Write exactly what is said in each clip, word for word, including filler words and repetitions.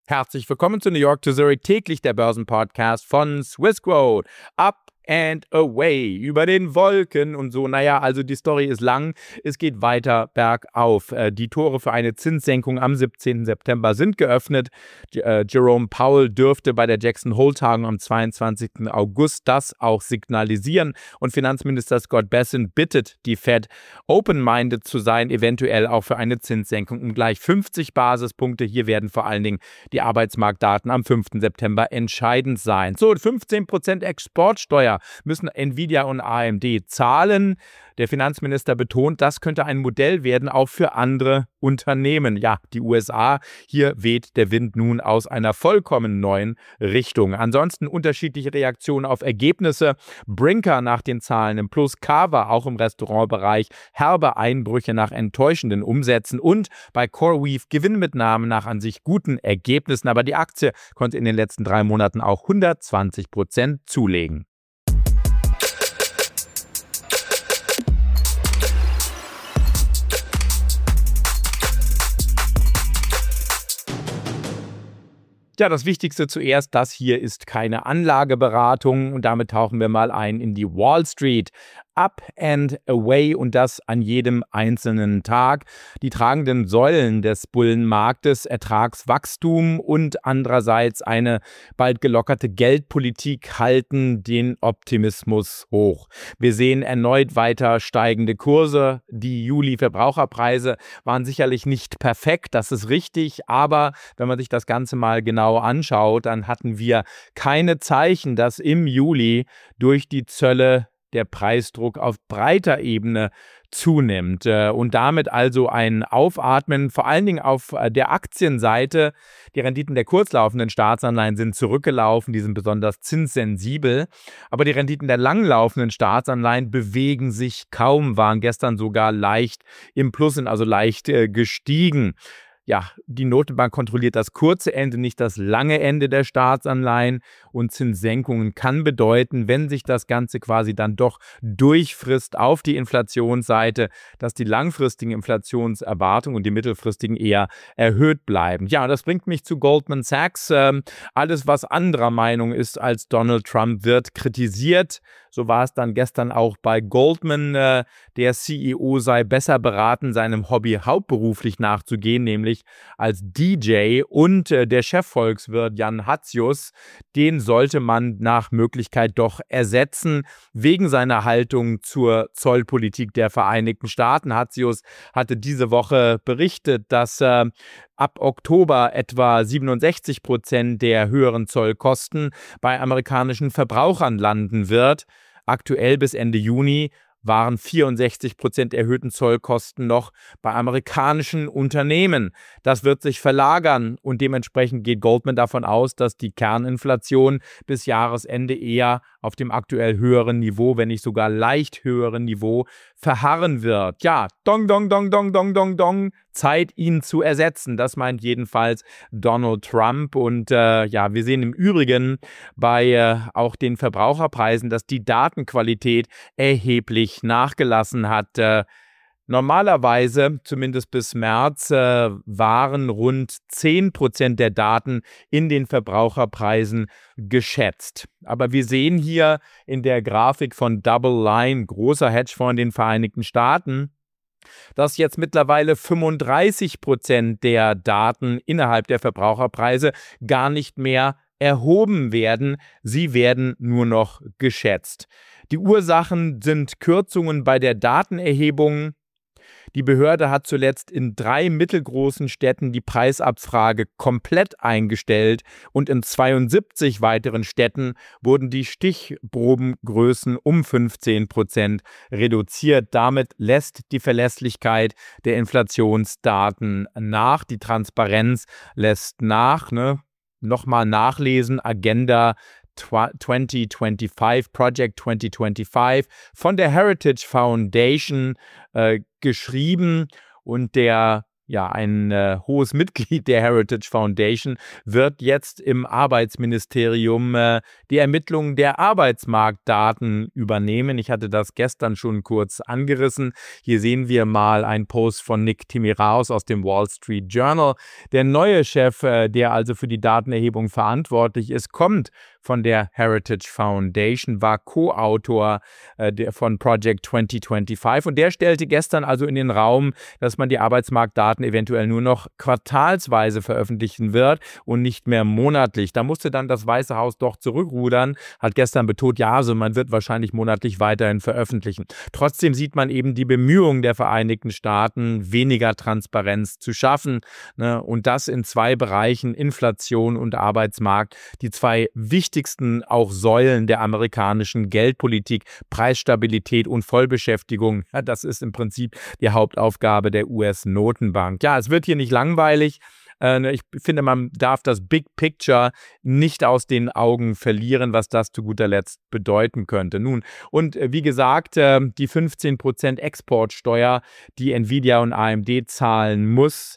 Herzlich willkommen zu New York to Zurich, täglich der Börsenpodcast von Swissquote. Up and away, über den Wolken und so. Naja, also die Story ist lang, es geht weiter bergauf. Äh, die Tore für eine Zinssenkung am siebzehnten September sind geöffnet. J- äh, Jerome Powell dürfte bei der Jackson Hole-Tagung am zweiundzwanzigsten August das auch signalisieren. Und Finanzminister Scott Bessent bittet die Fed, open-minded zu sein, eventuell auch für eine Zinssenkung um gleich fünfzig Basispunkte. Hier werden vor allen Dingen die Arbeitsmarktdaten am fünften September entscheidend sein. So, fünfzehn Prozent Exportsteuer müssen Nvidia und A M D zahlen. Der Finanzminister betont, das könnte ein Modell werden, auch für andere Unternehmen. Ja, die U S A, hier weht der Wind nun aus einer vollkommen neuen Richtung. Ansonsten unterschiedliche Reaktionen auf Ergebnisse. Brinker nach den Zahlen im Plus, Carver auch im Restaurantbereich, herbe Einbrüche nach enttäuschenden Umsätzen und bei CoreWeave Gewinnmitnahmen nach an sich guten Ergebnissen. Aber die Aktie konnte in den letzten drei Monaten auch hundertzwanzig Prozent zulegen. Ja, das Wichtigste zuerst, das hier ist keine Anlageberatung und damit tauchen wir mal ein in die Wall Street. Up and away und das an jedem einzelnen Tag. Die tragenden Säulen des Bullenmarktes, Ertragswachstum und andererseits eine bald gelockerte Geldpolitik halten den Optimismus hoch. Wir sehen erneut weiter steigende Kurse. Die Juli-Verbraucherpreise waren sicherlich nicht perfekt, das ist richtig, aber wenn man sich das Ganze mal genau anschaut, dann hatten wir keine Zeichen, dass im Juli durch die Zölle der Preisdruck auf breiter Ebene zunimmt und damit also ein Aufatmen, vor allen Dingen auf der Aktienseite. Die Renditen der kurzlaufenden Staatsanleihen sind zurückgelaufen, die sind besonders zinssensibel, aber die Renditen der langlaufenden Staatsanleihen bewegen sich kaum, waren gestern sogar leicht im Plus, sind also leicht äh, gestiegen. Ja, die Notenbank kontrolliert das kurze Ende, nicht das lange Ende der Staatsanleihen und Zinssenkungen kann bedeuten, wenn sich das Ganze quasi dann doch durchfrisst auf die Inflationsseite, dass die langfristigen Inflationserwartungen und die mittelfristigen eher erhöht bleiben. Ja, das bringt mich zu Goldman Sachs. Ähm, alles, was anderer Meinung ist als Donald Trump, wird kritisiert. So war es dann gestern auch bei Goldman. Äh, der C E O sei besser beraten, seinem Hobby hauptberuflich nachzugehen, nämlich als D J. Und äh, der Chefvolkswirt Jan Hatzius, den sollte man nach Möglichkeit doch ersetzen, wegen seiner Haltung zur Zollpolitik der Vereinigten Staaten. Hatzius hatte diese Woche berichtet, dass äh, ab Oktober etwa siebenundsechzig Prozent der höheren Zollkosten bei amerikanischen Verbrauchern landen wird. Aktuell bis Ende Juni waren vierundsechzig Prozent erhöhten Zollkosten noch bei amerikanischen Unternehmen. Das wird sich verlagern und dementsprechend geht Goldman davon aus, dass die Kerninflation bis Jahresende eher auf dem aktuell höheren Niveau, wenn nicht sogar leicht höheren Niveau, verharren wird. Ja, dong, dong, dong, dong, dong, dong, dong, Zeit, ihn zu ersetzen. Das meint jedenfalls Donald Trump. Und äh, ja, wir sehen im Übrigen bei äh, auch den Verbraucherpreisen, dass die Datenqualität erheblich nachgelassen hat. Äh, Normalerweise, zumindest bis März, äh, waren rund zehn Prozent der Daten in den Verbraucherpreisen geschätzt. Aber wir sehen hier in der Grafik von Double Line, großer Hedgefonds in den Vereinigten Staaten, dass jetzt mittlerweile fünfunddreißig Prozent der Daten innerhalb der Verbraucherpreise gar nicht mehr erhoben werden. Sie werden nur noch geschätzt. Die Ursachen sind Kürzungen bei der Datenerhebung. Die Behörde hat zuletzt in drei mittelgroßen Städten die Preisabfrage komplett eingestellt und in zweiundsiebzig weiteren Städten wurden die Stichprobengrößen um fünfzehn Prozent reduziert. Damit lässt die Verlässlichkeit der Inflationsdaten nach, die Transparenz lässt nach, ne? Nochmal nachlesen, Agenda zwanzig fünfundzwanzig, Project zwanzig fünfundzwanzig von der Heritage Foundation äh, geschrieben und der Ja, ein äh, hohes Mitglied der Heritage Foundation wird jetzt im Arbeitsministerium äh, die Ermittlung der Arbeitsmarktdaten übernehmen. Ich hatte das gestern schon kurz angerissen. Hier sehen wir mal einen Post von Nick Timiraos aus dem Wall Street Journal. Der neue Chef, äh, der also für die Datenerhebung verantwortlich ist, kommt von der Heritage Foundation, war Co-Autor äh, der, von Project zwanzig fünfundzwanzig und der stellte gestern also in den Raum, dass man die Arbeitsmarktdaten eventuell nur noch quartalsweise veröffentlichen wird und nicht mehr monatlich. Da musste dann das Weiße Haus doch zurückrudern, hat gestern betont, ja, also man wird wahrscheinlich monatlich weiterhin veröffentlichen. Trotzdem sieht man eben die Bemühungen der Vereinigten Staaten, weniger Transparenz zu schaffen, ne, und das in zwei Bereichen, Inflation und Arbeitsmarkt, die zwei wichtigsten wichtigsten auch Säulen der amerikanischen Geldpolitik, Preisstabilität und Vollbeschäftigung. Ja, das ist im Prinzip die Hauptaufgabe der U S-Notenbank. Ja, es wird hier nicht langweilig. Ich finde, man darf das Big Picture nicht aus den Augen verlieren, was das zu guter Letzt bedeuten könnte. Nun, und wie gesagt, die fünfzehn Prozent Exportsteuer, die Nvidia und A M D zahlen muss,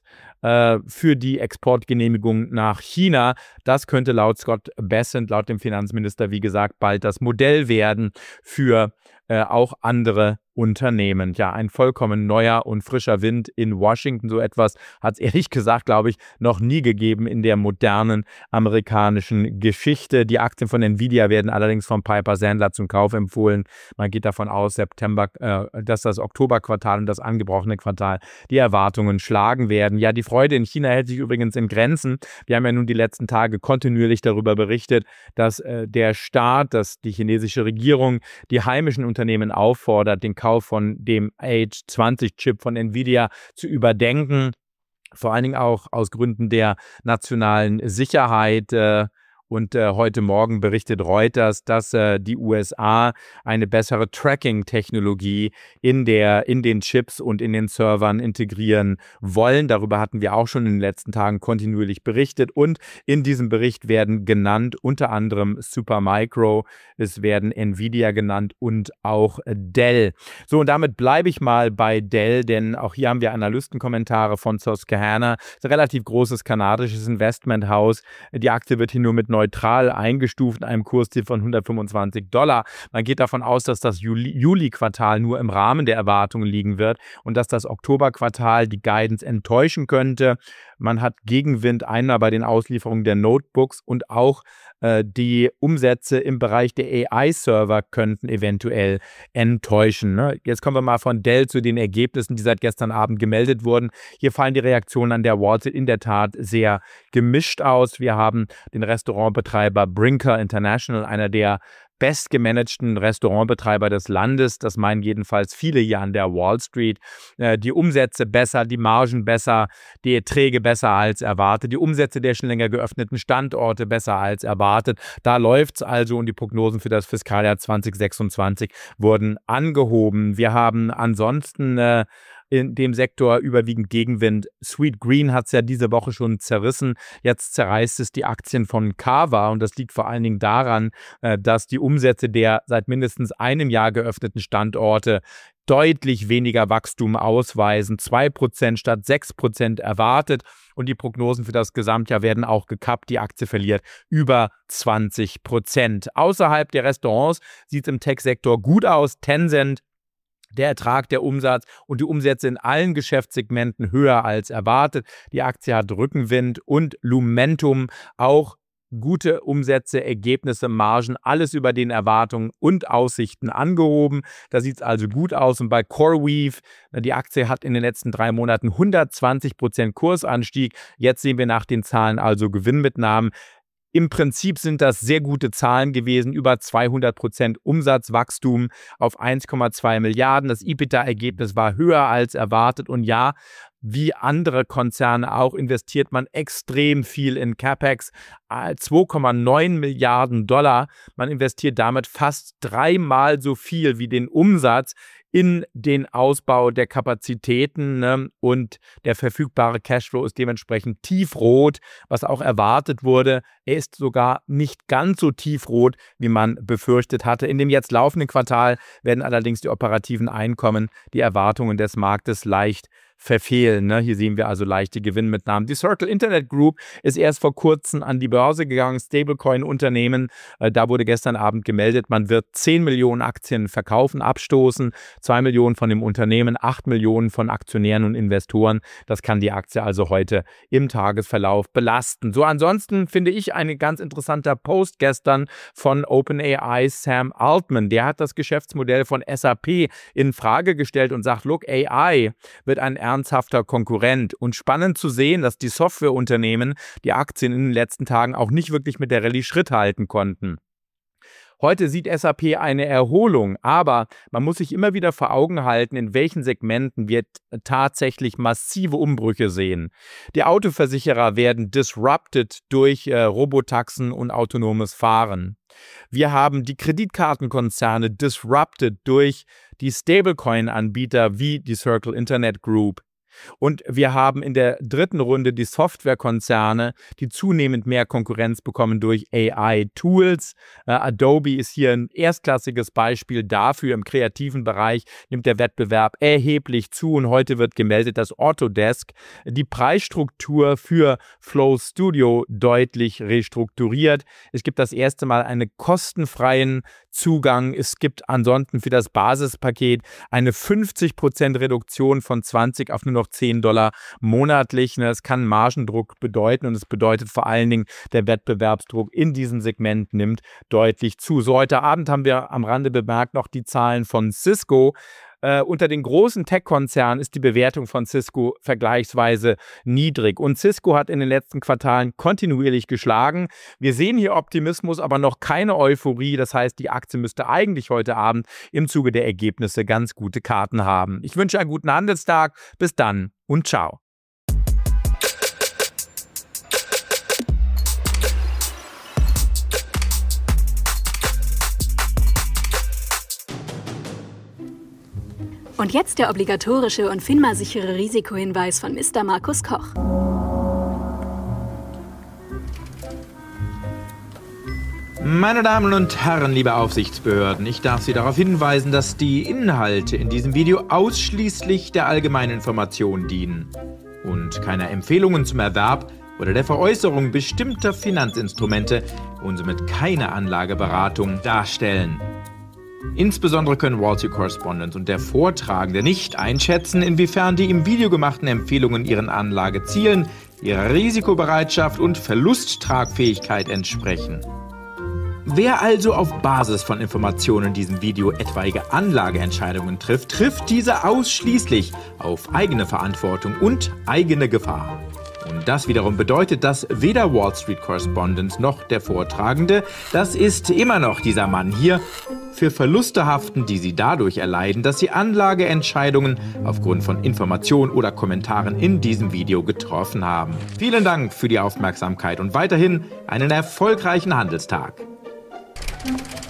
für die Exportgenehmigung nach China. Das könnte laut Scott Bessent, laut dem Finanzminister, wie gesagt, bald das Modell werden für äh, auch andere Unternehmen. Ja, ein vollkommen neuer und frischer Wind in Washington. So etwas hat es ehrlich gesagt, glaube ich, noch nie gegeben in der modernen amerikanischen Geschichte. Die Aktien von Nvidia werden allerdings von Piper Sandler zum Kauf empfohlen. Man geht davon aus, September, äh, dass das Oktoberquartal und das angebrochene Quartal die Erwartungen schlagen werden. Ja, die Freude in China hält sich übrigens in Grenzen. Wir haben ja nun die letzten Tage kontinuierlich darüber berichtet, dass äh, der Staat, dass die chinesische Regierung die heimischen Unternehmen auffordert, den Kauf von dem A H zwanzig Chip von Nvidia zu überdenken. Vor allen Dingen auch aus Gründen der nationalen Sicherheit. Äh, Und äh, heute Morgen berichtet Reuters, dass äh, die U S A eine bessere Tracking-Technologie in, der, in den Chips und in den Servern integrieren wollen. Darüber hatten wir auch schon in den letzten Tagen kontinuierlich berichtet. Und in diesem Bericht werden genannt unter anderem Supermicro, es werden Nvidia genannt und auch Dell. So, und damit bleibe ich mal bei Dell, denn auch hier haben wir Analystenkommentare von Susquehanna. Das ist ein relativ großes kanadisches Investmenthaus. Die Aktie wird hier nur mit neutral eingestuft in einem Kursziel von hundertfünfundzwanzig Dollar. Man geht davon aus, dass das Juli- Juli-Quartal nur im Rahmen der Erwartungen liegen wird und dass das Oktoberquartal die Guidance enttäuschen könnte. Man hat Gegenwind einmal bei den Auslieferungen der Notebooks und auch äh, die Umsätze im Bereich der A I-Server könnten eventuell enttäuschen. Ne? Jetzt kommen wir mal von Dell zu den Ergebnissen, die seit gestern Abend gemeldet wurden. Hier fallen die Reaktionen an der Wall Street in der Tat sehr gemischt aus. Wir haben den Restaurantbetreiber Brinker International, einer der bestgemanagten Restaurantbetreiber des Landes. Das meinen jedenfalls viele hier an der Wall Street. Äh, die Umsätze besser, die Margen besser, die Erträge besser als erwartet, die Umsätze der schon länger geöffneten Standorte besser als erwartet. Da läuft es also und die Prognosen für das Fiskaljahr zwanzig sechsundzwanzig wurden angehoben. Wir haben ansonsten äh, in dem Sektor überwiegend Gegenwind. Sweet Green hat es ja diese Woche schon zerrissen. Jetzt zerreißt es die Aktien von Carver und das liegt vor allen Dingen daran, dass die Umsätze der seit mindestens einem Jahr geöffneten Standorte deutlich weniger Wachstum ausweisen. zwei Prozent statt sechs Prozent erwartet und die Prognosen für das Gesamtjahr werden auch gekappt. Die Aktie verliert über zwanzig Prozent. Außerhalb der Restaurants sieht es im Tech-Sektor gut aus. Tencent, der Ertrag, der Umsatz und die Umsätze in allen Geschäftssegmenten höher als erwartet. Die Aktie hat Rückenwind und Lumentum auch gute Umsätze, Ergebnisse, Margen, alles über den Erwartungen und Aussichten angehoben. Da sieht es also gut aus. Und bei CoreWeave, die Aktie hat in den letzten drei Monaten hundertzwanzig Prozent Kursanstieg. Jetzt sehen wir nach den Zahlen also Gewinnmitnahmen. Im Prinzip sind das sehr gute Zahlen gewesen, über zweihundert Prozent Umsatzwachstum auf eins Komma zwei Milliarden. Das EBITDA-Ergebnis war höher als erwartet und ja, wie andere Konzerne auch, investiert man extrem viel in CapEx, zwei Komma neun Milliarden Dollar. Man investiert damit fast dreimal so viel wie den Umsatz in den Ausbau der Kapazitäten, ne? Und der verfügbare Cashflow ist dementsprechend tiefrot, was auch erwartet wurde. Er ist sogar nicht ganz so tiefrot, wie man befürchtet hatte. In dem jetzt laufenden Quartal werden allerdings die operativen Einkommen die Erwartungen des Marktes leicht verfehlen. Ne? Hier sehen wir also leichte Gewinnmitnahmen. Die Circle Internet Group ist erst vor kurzem an die Börse gegangen, Stablecoin-Unternehmen. Äh, da wurde gestern Abend gemeldet, man wird zehn Millionen Aktien verkaufen, abstoßen, zwei Millionen von dem Unternehmen, acht Millionen von Aktionären und Investoren. Das kann die Aktie also heute im Tagesverlauf belasten. So, ansonsten finde ich ein ganz interessanter Post gestern von OpenAI Sam Altman. Der hat das Geschäftsmodell von S A P in Frage gestellt und sagt, look, A I wird ein ernsthafter Konkurrent. Und spannend zu sehen, dass die Softwareunternehmen die Aktien in den letzten Tagen auch nicht wirklich mit der Rallye Schritt halten konnten. Heute sieht S A P eine Erholung, aber man muss sich immer wieder vor Augen halten, in welchen Segmenten wir tatsächlich massive Umbrüche sehen. Die Autoversicherer werden disrupted durch äh, Robotaxen und autonomes Fahren. Wir haben die Kreditkartenkonzerne disrupted durch die Stablecoin-Anbieter wie die Circle Internet Group. Und wir haben in der dritten Runde die Softwarekonzerne, die zunehmend mehr Konkurrenz bekommen durch A I-Tools. Äh, Adobe ist hier ein erstklassiges Beispiel dafür. Im kreativen Bereich nimmt der Wettbewerb erheblich zu und heute wird gemeldet, dass Autodesk die Preisstruktur für Flow Studio deutlich restrukturiert. Es gibt das erste Mal einen kostenfreien Zugang. Es gibt ansonsten für das Basispaket eine fünfzig Prozent Reduktion von zwanzig auf nur noch zehn Dollar monatlich. Das kann Margendruck bedeuten und es bedeutet vor allen Dingen, der Wettbewerbsdruck in diesem Segment nimmt deutlich zu. So, heute Abend haben wir am Rande bemerkt noch die Zahlen von Cisco. Äh, unter den großen Tech-Konzernen ist die Bewertung von Cisco vergleichsweise niedrig. Und Cisco hat in den letzten Quartalen kontinuierlich geschlagen. Wir sehen hier Optimismus, aber noch keine Euphorie. Das heißt, die Aktie müsste eigentlich heute Abend im Zuge der Ergebnisse ganz gute Karten haben. Ich wünsche einen guten Handelstag. Bis dann und ciao. Und jetzt der obligatorische und FINMA-sichere Risikohinweis von Mister Markus Koch. Meine Damen und Herren, liebe Aufsichtsbehörden, ich darf Sie darauf hinweisen, dass die Inhalte in diesem Video ausschließlich der allgemeinen Information dienen und keine Empfehlungen zum Erwerb oder der Veräußerung bestimmter Finanzinstrumente und somit keine Anlageberatung darstellen. Insbesondere können Wall Street Correspondent und der Vortragende nicht einschätzen, inwiefern die im Video gemachten Empfehlungen ihren Anlagezielen, ihrer Risikobereitschaft und Verlusttragfähigkeit entsprechen. Wer also auf Basis von Informationen in diesem Video etwaige Anlageentscheidungen trifft, trifft diese ausschließlich auf eigene Verantwortung und eigene Gefahr. Und das wiederum bedeutet, dass weder Wall Street Correspondent noch der Vortragende, das ist immer noch dieser Mann hier, für Verluste haften, die sie dadurch erleiden, dass sie Anlageentscheidungen aufgrund von Informationen oder Kommentaren in diesem Video getroffen haben. Vielen Dank für die Aufmerksamkeit und weiterhin einen erfolgreichen Handelstag.